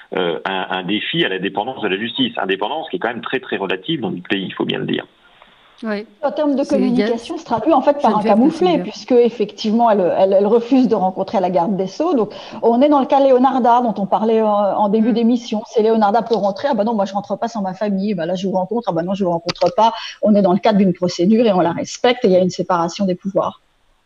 un défi à la dépendance de la justice, indépendance qui est quand même très très relative dans notre pays, il faut bien le dire. Oui. En termes de communication, se traduit en fait par un camouflet, puisque effectivement elle refuse de rencontrer la garde des Sceaux. Donc on est dans le cas Leonarda dont on parlait en début d'émission. C'est Leonarda peut rentrer, ah ben non, moi je rentre pas sans ma famille, ben là je vous rencontre, ah ben non je vous rencontre pas. On est dans le cadre d'une procédure et on la respecte et il y a une séparation des pouvoirs.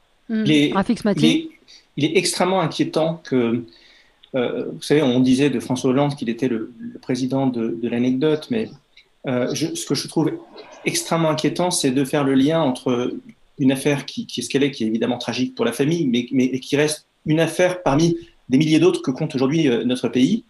Rafik Smati. Il est extrêmement inquiétant que, vous savez, on disait de François Hollande qu'il était le président de l'anecdote, mais ce que je trouve extrêmement inquiétant, c'est de faire le lien entre une affaire qui est ce qu'elle est, qui est évidemment tragique pour la famille, mais qui reste une affaire parmi des milliers d'autres que compte aujourd'hui notre pays,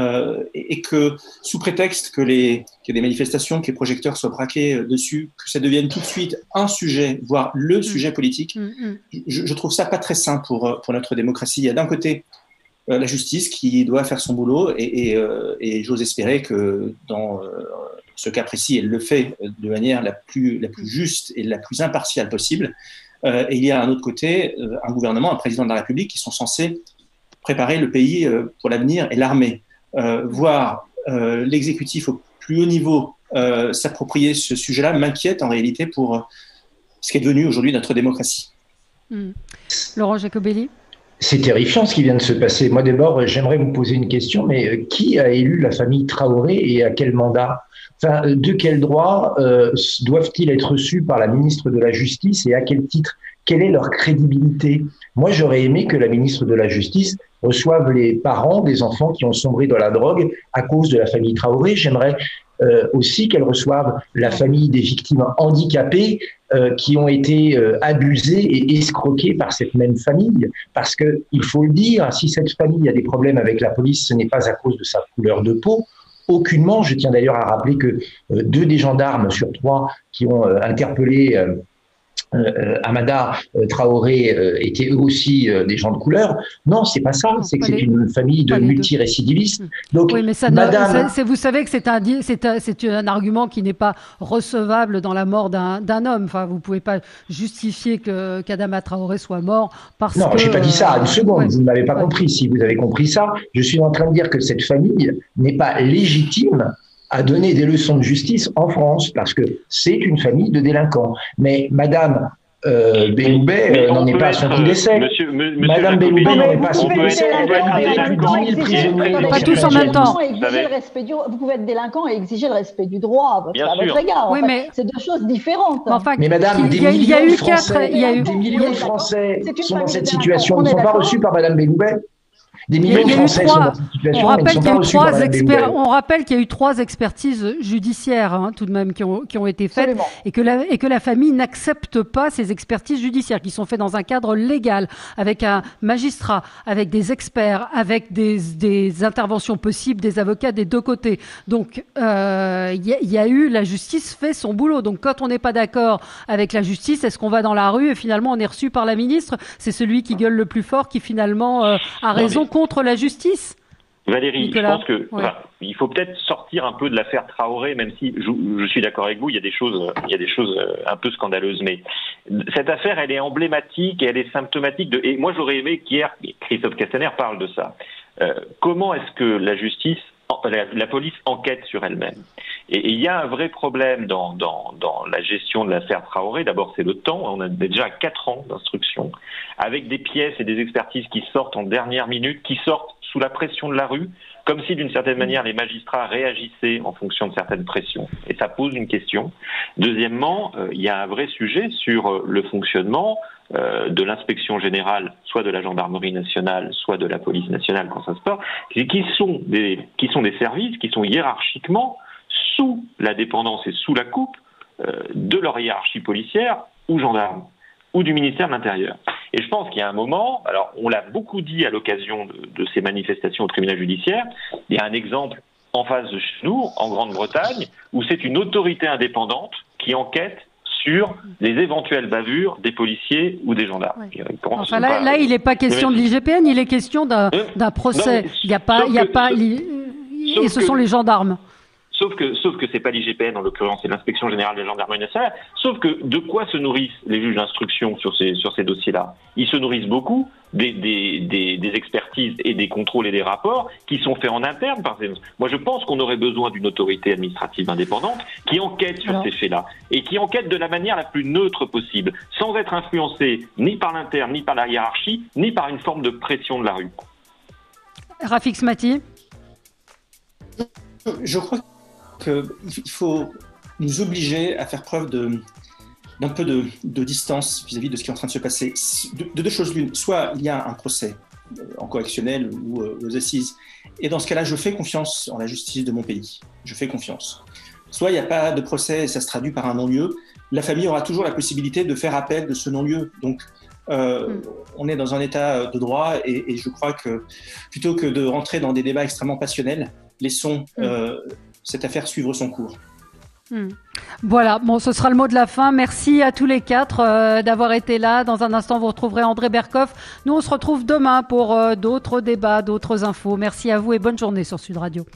et que sous prétexte qu'il y a des manifestations, que les projecteurs soient braqués dessus, que ça devienne tout de suite un sujet, voire le sujet politique, je trouve ça pas très sain pour notre démocratie. Il y a d'un côté la justice qui doit faire son boulot, et j'ose espérer que dans ce cas précis, elle le fait de manière la plus juste et la plus impartiale possible. Et il y a un autre côté, un gouvernement, un président de la République qui sont censés préparer le pays pour l'avenir, et l'armée. Voir l'exécutif au plus haut niveau s'approprier ce sujet-là m'inquiète en réalité pour ce qui est devenu aujourd'hui notre démocratie. Laurent Jacobelli. C'est terrifiant ce qui vient de se passer. Moi d'abord, j'aimerais vous poser une question, mais qui a élu la famille Traoré et à quel mandat ? Enfin, de quel droit doivent-ils être reçus par la ministre de la Justice et à quel titre ? Quelle est leur crédibilité ? Moi, j'aurais aimé que la ministre de la Justice reçoive les parents des enfants qui ont sombré dans la drogue à cause de la famille Traoré. J'aimerais aussi qu'elle reçoive la famille des victimes handicapées qui ont été abusées et escroquées par cette même famille. Parce que, il faut le dire, si cette famille a des problèmes avec la police, ce n'est pas à cause de sa couleur de peau. Aucunement. Je tiens d'ailleurs à rappeler que 2 des gendarmes sur 3 qui ont interpellé Amada Traoré étaient eux aussi des gens de couleur. Non, c'est pas ça. C'est que c'est une famille de multirécidivistes. Donc, oui, mais ça, vous savez que c'est un argument qui n'est pas recevable dans la mort d'un homme. Enfin, vous pouvez pas justifier qu'Adama Traoré soit mort parce que. Non, j'ai pas dit ça. Une seconde, vous ne m'avez pas compris. Si vous avez compris ça, je suis en train de dire que cette famille n'est pas légitime à donner des leçons de justice en France, parce que c'est une famille de délinquants. Mais Madame Belloubet n'en est pas à son coup d'essai. Madame Belloubet n'en est pas à son coup d'essai. Pas tous en même temps. Vous pouvez être délinquant et exiger le respect du droit à votre égard. Oui, mais c'est 2 choses différentes. Mais Madame, des millions de Français sont dans cette situation. Ils ne sont pas reçus par Madame Belloubet. Des millions de Français sont dans cette situation, ils ne sont pas reçus par la Belloubet. On rappelle qu'il y a eu 3 expertises judiciaires tout de même qui ont été faites et que la famille n'accepte pas ces expertises judiciaires qui sont faites dans un cadre légal avec un magistrat, avec des experts, avec des interventions possibles des avocats des 2 côtés. Donc la justice fait son boulot. Donc quand on n'est pas d'accord avec la justice, est-ce qu'on va dans la rue et finalement on est reçu par la ministre ? C'est celui qui gueule le plus fort qui finalement a raison contre la justice. Valérie, Nicolas, je pense que il faut peut-être sortir un peu de l'affaire Traoré, même si je suis d'accord avec vous, il y a des choses un peu scandaleuses, mais cette affaire, elle est emblématique et elle est symptomatique et moi j'aurais aimé qu'hier Christophe Castaner parle de ça. Comment est-ce que la police enquête sur elle-même ? Et il y a un vrai problème dans la gestion de l'affaire Traoré. D'abord, c'est le temps. On a déjà 4 ans d'instruction, avec des pièces et des expertises qui sortent en dernière minute, qui sortent sous la pression de la rue, comme si d'une certaine manière les magistrats réagissaient en fonction de certaines pressions. Et ça pose une question. Deuxièmement, il y a un vrai sujet sur le fonctionnement de l'inspection générale, soit de la gendarmerie nationale, soit de la police nationale quand ça se passe, qui sont des services qui sont hiérarchiquement sous la dépendance et sous la coupe de leur hiérarchie policière ou gendarme ou du ministère de l'Intérieur. Et je pense qu'il y a un moment, alors on l'a beaucoup dit à l'occasion de ces manifestations au tribunal judiciaire, il y a un exemple en face de chez nous, en Grande-Bretagne, où c'est une autorité indépendante qui enquête sur les éventuelles bavures des policiers ou des gendarmes. Ouais. Enfin, là, il n'est pas question de l'IGPN, il est question d'un procès. Il n'y a pas, et ce sont les gendarmes. Sauf que c'est pas l'IGPN, en l'occurrence, c'est l'Inspection Générale de la Gendarmerie Nationale. Sauf que de quoi se nourrissent les juges d'instruction sur ces dossiers-là? Ils se nourrissent beaucoup des expertises et des contrôles et des rapports qui sont faits en interne. Moi, je pense qu'on aurait besoin d'une autorité administrative indépendante qui enquête sur ces faits-là et qui enquête de la manière la plus neutre possible, sans être influencée ni par l'interne, ni par la hiérarchie, ni par une forme de pression de la rue. Rafik Smati. Je crois qu'il faut nous obliger à faire preuve d'un peu de distance vis-à-vis de ce qui est en train de se passer. De deux choses l'une. Soit il y a un procès en correctionnel ou aux assises, et dans ce cas-là, je fais confiance en la justice de mon pays. Je fais confiance. Soit il n'y a pas de procès et ça se traduit par un non-lieu. La famille aura toujours la possibilité de faire appel de ce non-lieu. Donc, on est dans un état de droit et je crois que plutôt que de rentrer dans des débats extrêmement passionnels, laissons cette affaire suivre son cours. Voilà, bon, ce sera le mot de la fin. Merci à tous les quatre d'avoir été là. Dans un instant, vous retrouverez André Berkoff. Nous, on se retrouve demain pour d'autres débats, d'autres infos. Merci à vous et bonne journée sur Sud Radio.